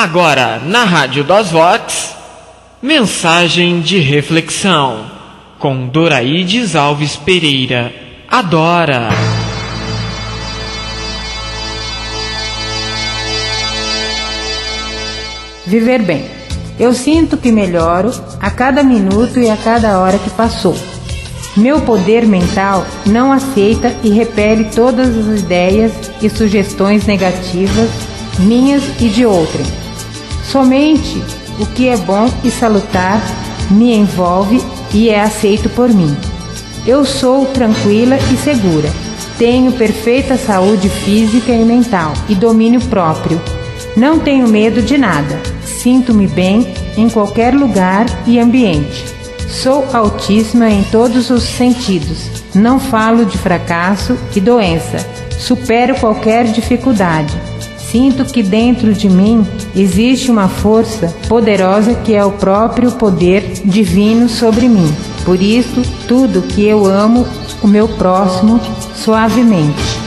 Agora, na Rádio DOSVox, mensagem de reflexão, com Doraides Alves Pereira. Adora! Viver bem. Eu sinto que melhoro a cada minuto e a cada hora que passou. Meu poder mental não aceita e repele todas as ideias e sugestões negativas, minhas e de outrem. Somente o que é bom e salutar me envolve e é aceito por mim. Eu sou tranquila e segura. Tenho perfeita saúde física e mental e domínio próprio. Não tenho medo de nada. Sinto-me bem em qualquer lugar e ambiente. Sou altíssima em todos os sentidos. Não falo de fracasso e doença. Supero qualquer dificuldade. Sinto que dentro de mim existe uma força poderosa que é o próprio poder divino sobre mim. Por isso, tudo que eu amo o meu próximo suavemente.